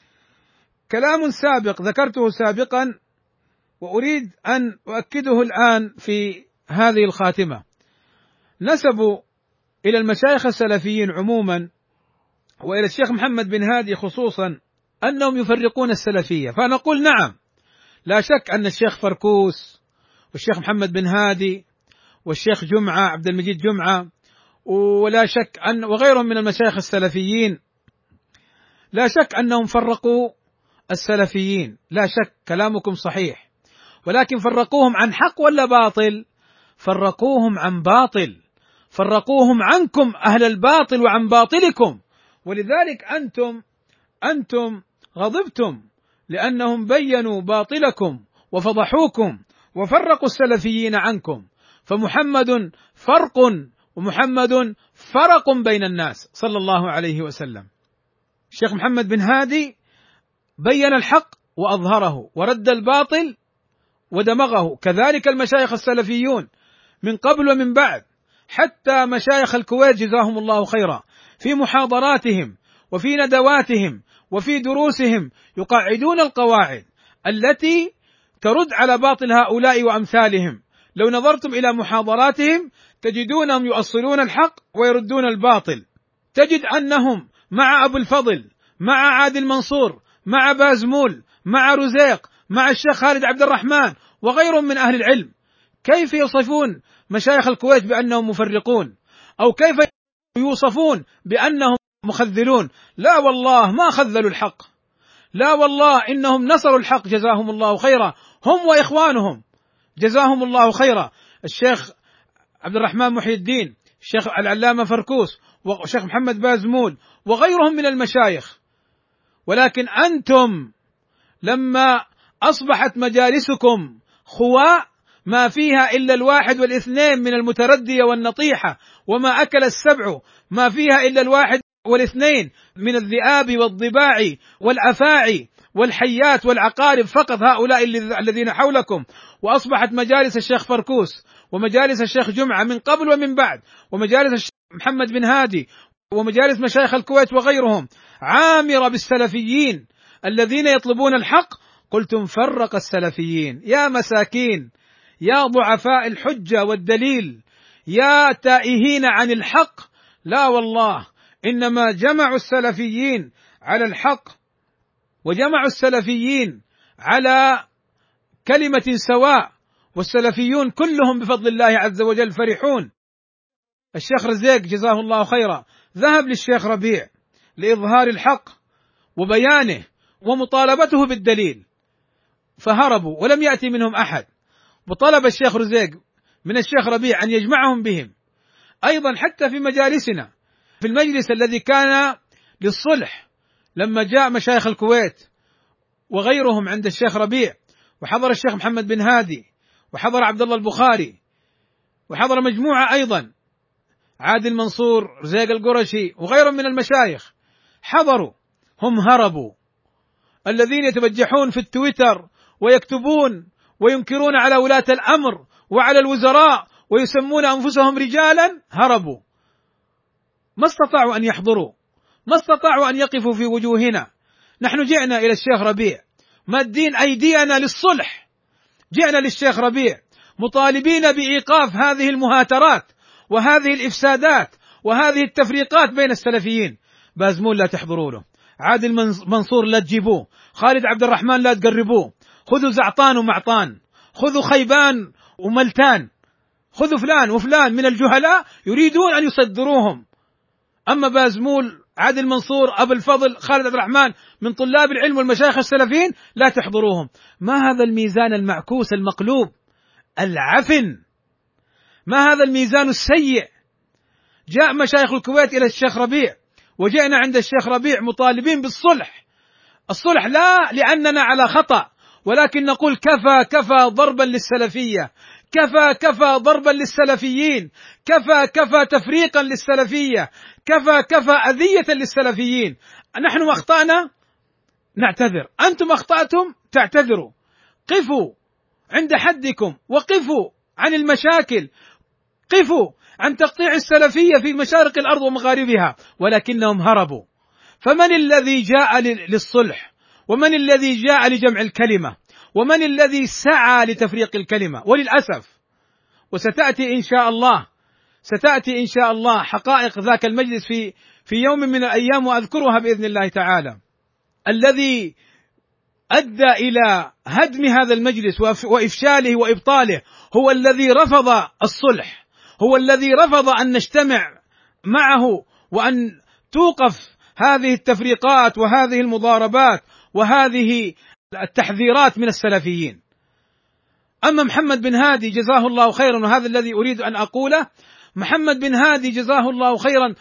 كلام سابق ذكرته سابقا وأريد أن أؤكده الآن في هذه الخاتمة. نسبوا إلى المشايخ السلفيين عموما وإلى الشيخ محمد بن هادي خصوصا أنهم يفرقون السلفية، فنقول نعم، لا شك أن الشيخ فركوس والشيخ محمد بن هادي والشيخ جمعة عبد المجيد جمعة ولا شك أن وغيرهم من المشايخ السلفيين لا شك أنهم فرقوا السلفيين، لا شك كلامكم صحيح، ولكن فرقوهم عن حق ولا باطل؟ فرقوهم عن باطل، فرقوهم عنكم أهل الباطل وعن باطلكم. ولذلك أنتم غضبتم لأنهم بينوا باطلكم وفضحوكم وفرقوا السلفيين عنكم. فمحمد فرق ومحمد فرق بين الناس صلى الله عليه وسلم. الشيخ محمد بن هادي بين الحق وأظهره ورد الباطل ودمغه، كذلك المشايخ السلفيون من قبل ومن بعد، حتى مشايخ الكويت جزاهم الله خيرا في محاضراتهم وفي ندواتهم وفي دروسهم يقعدون القواعد التي ترد على باطل هؤلاء وأمثالهم. لو نظرتم إلى محاضراتهم تجدونهم يؤصلون الحق ويردون الباطل، تجد أنهم مع أبو الفضل، مع عادل منصور، مع بازمول، مع رزيق، مع الشيخ خالد عبد الرحمن وغيرهم من أهل العلم. كيف يصفون مشايخ الكويت بأنهم مفرقون، أو كيف يوصفون بأنهم مخذلون؟ لا والله ما خذلوا الحق، لا والله إنهم نصروا الحق جزاهم الله خيرا، هم وإخوانهم جزاهم الله خيرا، الشيخ عبد الرحمن محي الدين، الشيخ العلامة فركوس، والشيخ محمد بازمول، وغيرهم من المشايخ. ولكن أنتم لما أصبحت مجالسكم خواء ما فيها إلا الواحد والاثنين من المتردية والنطيحة، وما أكل السبع ما فيها إلا الواحد والاثنين من الذئاب والضباع والأفاعي والحيات والعقارب فقط، هؤلاء الذين حولكم. وأصبحت مجالس الشيخ فركوس ومجالس الشيخ جمعة من قبل ومن بعد، ومجالس الشيخ محمد بن هادي، ومجالس مشايخ الكويت وغيرهم عامرة بالسلفيين الذين يطلبون الحق. قلتم فرق السلفيين، يا مساكين، يا ضعفاء الحجة والدليل، يا تائهين عن الحق. لا والله، إنما جمعوا السلفيين على الحق، وجمعوا السلفيين على كلمة سواء، والسلفيون كلهم بفضل الله عز وجل فرحون. الشيخ رزيق جزاه الله خيرا ذهب للشيخ ربيع لإظهار الحق وبيانه ومطالبته بالدليل، فهربوا ولم يأتي منهم أحد. وطلب الشيخ رزيق من الشيخ ربيع أن يجمعهم بهم. أيضا حتى في مجالسنا، في المجلس الذي كان للصلح لما جاء مشايخ الكويت وغيرهم عند الشيخ ربيع، وحضر الشيخ محمد بن هادي، وحضر عبد الله البخاري، وحضر مجموعة أيضا عادل منصور، رزيق القرشي، وغيرهم من المشايخ حضروا، هم هربوا. الذين يتبجحون في التويتر ويكتبون وينكرون على ولاة الأمر وعلى الوزراء ويسمون أنفسهم رجالا هربوا، ما استطاعوا أن يحضروا، ما استطاعوا أن يقفوا في وجوهنا. نحن جئنا إلى الشيخ ربيع مادين أيدينا للصلح، جئنا للشيخ ربيع مطالبين بإيقاف هذه المهاترات وهذه الإفسادات وهذه التفريقات بين السلفيين. بازمول لا تحضروا له، عادل منصور لا تجيبوه، خالد عبد الرحمن لا تقربوه، خذوا زعطان ومعطان، خذوا خيبان وملتان، خذوا فلان وفلان من الجهلاء يريدون أن يصدروهم. أما بازمول، عادل منصور، أبو الفضل، خالد عبد الرحمن من طلاب العلم والمشايخ السلفيين لا تحضروهم. ما هذا الميزان المعكوس المقلوب العفن؟ ما هذا الميزان السيء؟ جاء مشايخ الكويت إلى الشيخ ربيع، وجئنا عند الشيخ ربيع مطالبين بالصلح، الصلح لا لأننا على خطأ، ولكن نقول كفى ضربا للسلفية، كفى ضربا للسلفيين، كفى تفريقا للسلفية، كفى أذية للسلفيين. نحن أخطأنا نعتذر، أنتم أخطأتم تعتذروا، قفوا عند حدكم، وقفوا عن المشاكل، قفوا عن تقطيع السلفية في مشارق الأرض ومغاربها. ولكنهم هربوا. فمن الذي جاء للصلح؟ ومن الذي جاء لجمع الكلمة؟ ومن الذي سعى لتفريق الكلمة؟ وللأسف، وستأتي إن شاء الله حقائق ذاك المجلس في يوم من الأيام، وأذكرها بإذن الله تعالى. الذي أدى إلى هدم هذا المجلس وإفشاله وإبطاله هو الذي رفض الصلح، هو الذي رفض أن نجتمع معه وأن توقف هذه التفريقات وهذه المضاربات وهذه التحذيرات من السلفيين. أما محمد بن هادي جزاه الله خيرا، وهذا الذي أريد أن أقوله، محمد بن هادي جزاه الله خيرا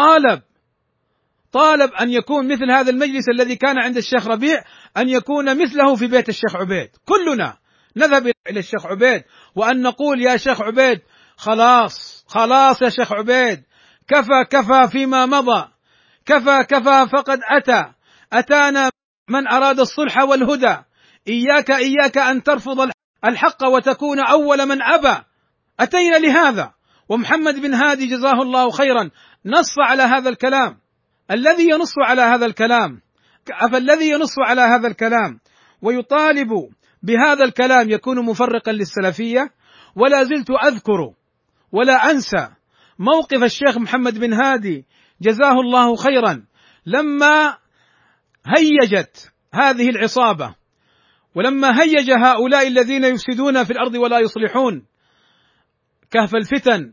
طالب أن يكون مثل هذا المجلس الذي كان عند الشيخ ربيع، أن يكون مثله في بيت الشيخ عبيد. كلنا نذهب إلى الشيخ عبيد وأن نقول يا شيخ عبيد خلاص يا شيخ عبيد، كفى فيما مضى، كفى فقد أتانا من أراد الصلح والهدى، إياك أن ترفض الحق وتكون أول من أبى. أتينا لهذا، ومحمد بن هادي جزاه الله خيرا نص على هذا الكلام. الذي ينص على هذا الكلام، فالذي ينص على هذا الكلام ويطالب بهذا الكلام يكون مفرقا للسلفية. ولا زلت أذكر ولا أنسى موقف الشيخ محمد بن هادي جزاه الله خيرا لما هيجت هذه العصابة، ولما هيج هؤلاء الذين يفسدون في الأرض ولا يصلحون كهف الفتن،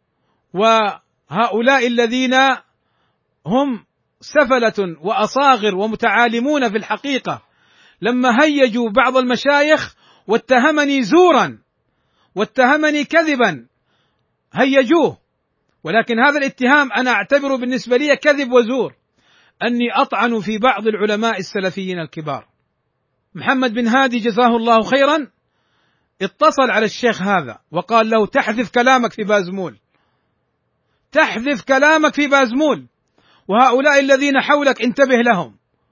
وهؤلاء الذين هم سفلة وأصاغر ومتعالمون في الحقيقة، لما هيجوا بعض المشايخ واتهمني زورا واتهمني كذبا هيجوه، ولكن هذا الاتهام أنا أعتبره بالنسبة لي كذب وزور، أني أطعن في بعض العلماء السلفيين الكبار. محمد بن هادي جزاه الله خيرا اتصل على الشيخ هذا وقال له: تحذف كلامك في بازمول، تحذف كلامك في بازمول، وهؤلاء الذين حولك انتبه لهم.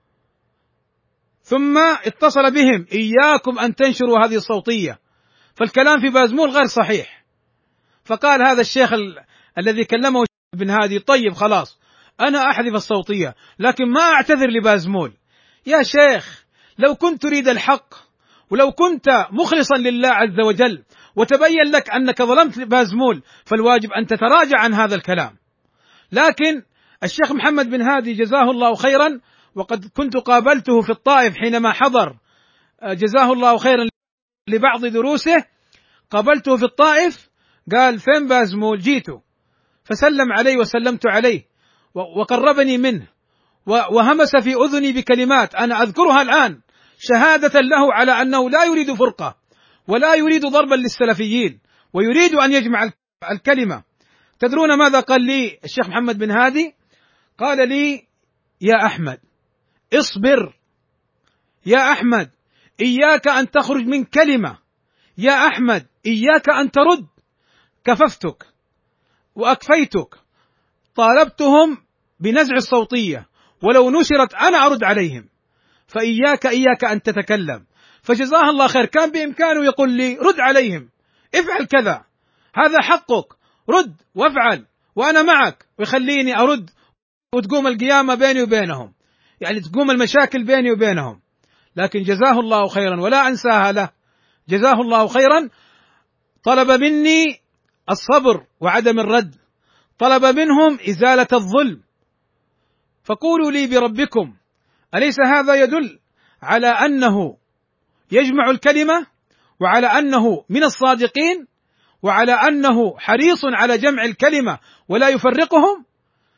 ثم اتصل بهم: إياكم أن تنشروا هذه الصوتية، فالكلام في بازمول غير صحيح. فقال هذا الشيخ الذي كلمه بن هادي: طيب خلاص أنا أحذف الصوتية، لكن ما أعتذر لبازمول. يا شيخ، لو كنت تريد الحق، ولو كنت مخلصا لله عز وجل، وتبين لك أنك ظلمت بازمول، فالواجب أن تتراجع عن هذا الكلام. لكن الشيخ محمد بن هادي جزاه الله خيرا، وقد كنت قابلته في الطائف حينما حضر جزاه الله خيرا لبعض دروسه، قابلته في الطائف، قال: فين بازمول؟ جيته فسلم علي وسلمت عليه وقربني منه وهمس في أذني بكلمات أنا أذكرها الآن شهادة له على أنه لا يريد فرقة ولا يريد ضربا للسلفيين، ويريد أن يجمع الكلمة. تدرون ماذا قال لي الشيخ محمد بن هادي؟ قال لي: يا أحمد اصبر، يا أحمد إياك أن تخرج من كلمة، يا أحمد إياك أن ترد، كففتك وأكفيتك، طالبتهم بنزع الصوتية، ولو نشرت أنا أرد عليهم، فإياك أن تتكلم. فجزاه الله خير، كان بإمكانه يقول لي: رد عليهم، افعل كذا، هذا حقك، رد وافعل وأنا معك، ويخليني أرد وتقوم القيامة بيني وبينهم، يعني تقوم المشاكل بيني وبينهم. لكن جزاه الله خيرا، ولا أنساها له، جزاه الله خيرا، طلب مني الصبر وعدم الرد، طلب منهم إزالة الظلم. فقولوا لي بربكم، أليس هذا يدل على أنه يجمع الكلمة، وعلى أنه من الصادقين، وعلى أنه حريص على جمع الكلمة ولا يفرقهم؟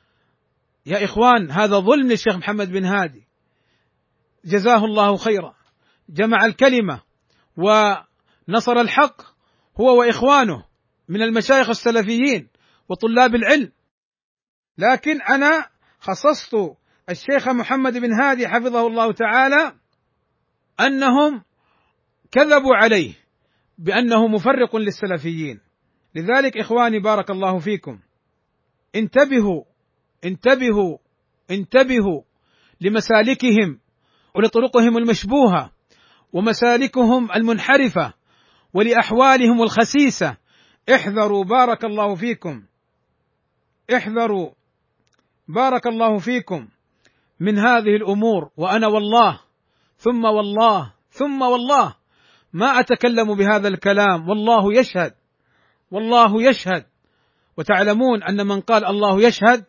يا إخوان، هذا ظلم للشيخ محمد بن هادي جزاه الله خيرا، جمع الكلمة ونصر الحق هو وإخوانه من المشايخ السلفيين وطلاب العلم. لكن أنا خصصت الشيخ محمد بن هادي حفظه الله تعالى أنهم كذبوا عليه بأنه مفرق للسلفيين. لذلك إخواني بارك الله فيكم، انتبهوا انتبهوا انتبهوا لمسالكهم ولطرقهم المشبوهة ومسالكهم المنحرفة ولأحوالهم الخسيسة. احذروا بارك الله فيكم، احذروا بارك الله فيكم من هذه الأمور. وأنا والله ثم والله ثم والله ما أتكلم بهذا الكلام، والله يشهد، والله يشهد. وتعلمون أن من قال الله يشهد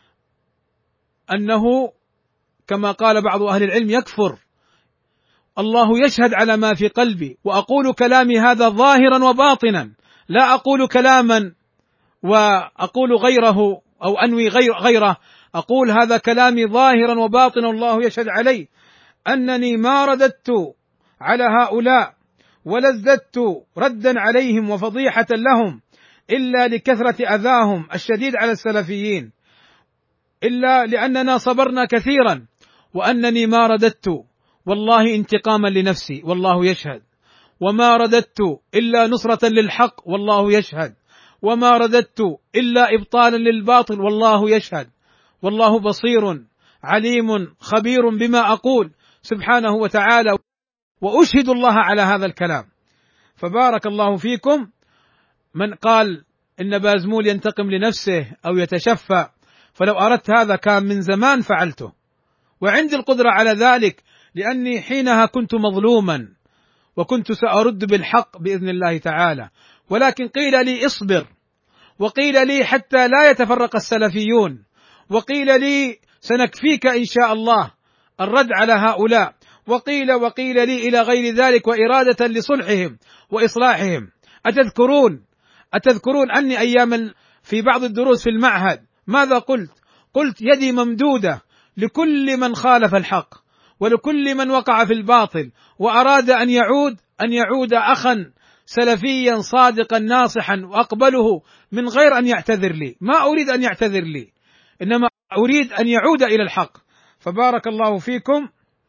أنه كما قال بعض أهل العلم يكفر. الله يشهد على ما في قلبي، وأقول كلامي هذا ظاهرا وباطنا، لا أقول كلاما وأقول غيره أو أنوي غيره، أقول هذا كلامي ظاهرا وباطنا، الله يشهد علي أنني ما رددت على هؤلاء ولا ازددت ردا عليهم وفضيحة لهم إلا لكثرة أذاهم الشديد على السلفيين، إلا لأننا صبرنا كثيرا، وأنني ما رددت والله انتقاما لنفسي والله يشهد، وما رددت إلا نصرة للحق والله يشهد، وما رددت إلا إبطالا للباطل والله يشهد، والله بصير عليم خبير بما أقول سبحانه وتعالى، وأشهد الله على هذا الكلام. فبارك الله فيكم. من قال إن بازمول ينتقم لنفسه أو يتشفى، فلو أردت هذا كان من زمان فعلته، وعندي القدرة على ذلك، لأني حينها كنت مظلوما وكنت سأرد بالحق بإذن الله تعالى. ولكن قيل لي اصبر، وقيل لي حتى لا يتفرق السلفيون، وقيل لي سنكفيك إن شاء الله الرد على هؤلاء، وقيل لي إلى غير ذلك، وإرادة لصلحهم وإصلاحهم. أتذكرون أني أيام في بعض الدروس في المعهد ماذا قلت يدي ممدودة لكل من خالف الحق، ولكل من وقع في الباطل وأراد أن يعود أخا سلفيا صادقا ناصحا وأقبله من غير أن يعتذر لي، ما أريد أن يعتذر لي، إنما أريد أن يعود إلى الحق. فبارك الله فيكم،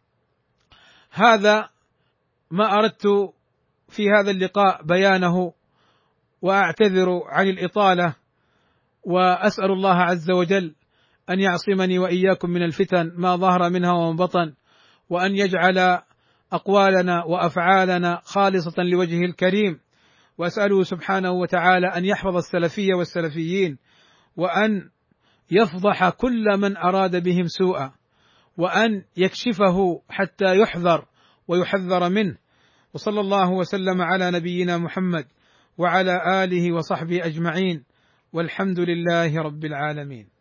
هذا ما أردت في هذا اللقاء بيانه، وأعتذر عن الإطالة، وأسأل الله عز وجل أن يعصمني وإياكم من الفتن ما ظهر منها وما بطن، وأن يجعل أقوالنا وأفعالنا خالصة لوجهه الكريم، وأسأله سبحانه وتعالى أن يحفظ السلفية والسلفيين، وأن يفضح كل من أراد بهم سوءا، وأن يكشفه حتى يحذر ويحذر منه. وصلى الله وسلم على نبينا محمد وعلى آله وصحبه أجمعين، والحمد لله رب العالمين.